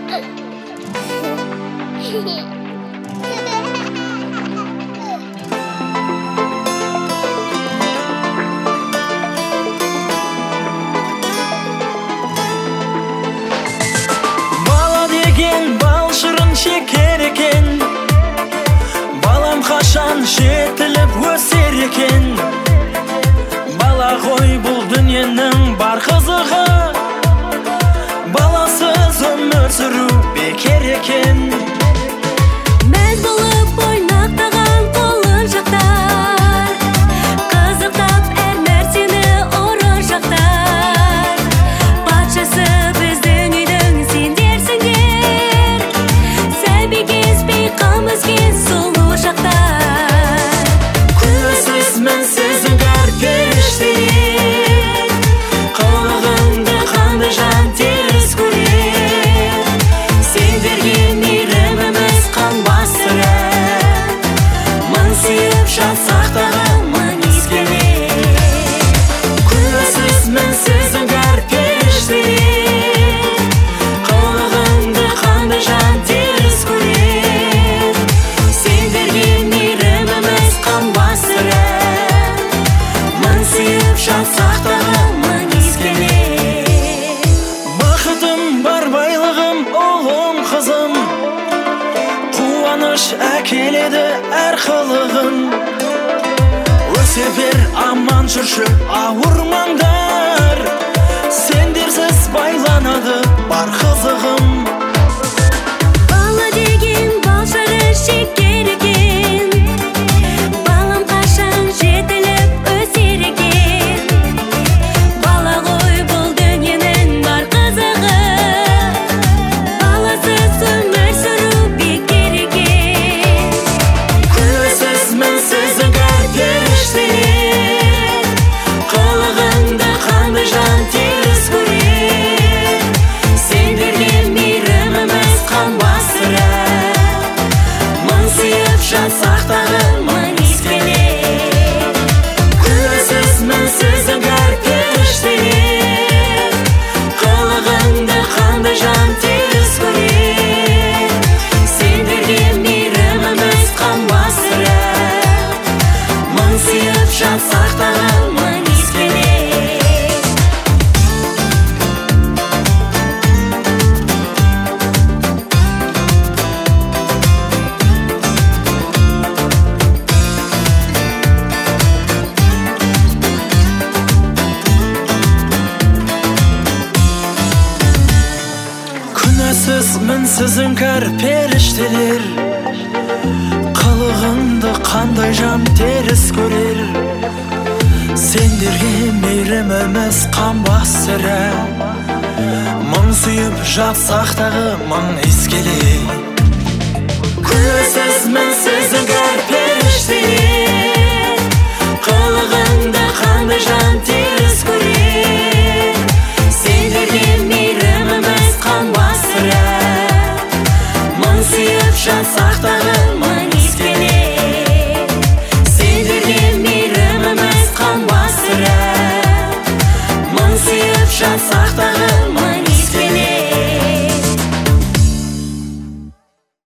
Бала деген бал шырын шекер екен, балам қашан жетіліп өсер екен. Бала ғой бұл дүниенің бар қызығы, баласыз өмір сүру бекер екен. Мәз болып ойнақтаған құлыншақтар, қызықтап әр нәрсені ұрыншақтар. Патшасы біздің үйдің сендерсіңдер, сәби кезбей қам өскен сұлу шақтар. Көзсіз мінсіз іңкәр періштелер, қылығыңды қандай жан теріс көрер. Сендерге мейіріміміз қанбас сірә, мың сүйіп жатсақ дағы мың иіскелер. Көзсіз мінсіз іңкәр періштелер, қылығыңды қандай жан теріс көрер. Сендерге мейіріміміз қанбас сірә, мың сүйіп жатсақ дағы мың иіскелер. Бақытым бар, байлығым, ұлым, қызым, қуаныш әкеледі әр қылығын. Өсе бер, аман жүрші ауырмаңдар, сендерсіз байланады бар қызығым. Бала деген бал шырын шекер екен, балам қашан жетіліп өсер екен. Бала ғой бұл дүниенің бар қызығы, баласыз өмір сүру бекер екен. Көзсіз мінсіз іңкәр періштелер, қылығыңды қандай жан теріс көрер. Сендерге мейіріміміз қанбас сірә, мың сүйіп жатсақ дағы мың иіскелер. Көзсіз мінсіз іңкәр періштелер, қылығыңды қандай жан теріс көрер. Сендерге мейіріміміз қанбас сірә, мың сүйіп жатсақ дағы мың иіскелер. Күнәсіз мінсіз іңкәр періштелер, қылығыңды қандай жан теріс көрер. Сендерге мейіріміміз қанбас сірә, мың сүйіп жатсақ дағы мың иіскелер. Көзсіз мінсіз іңкәр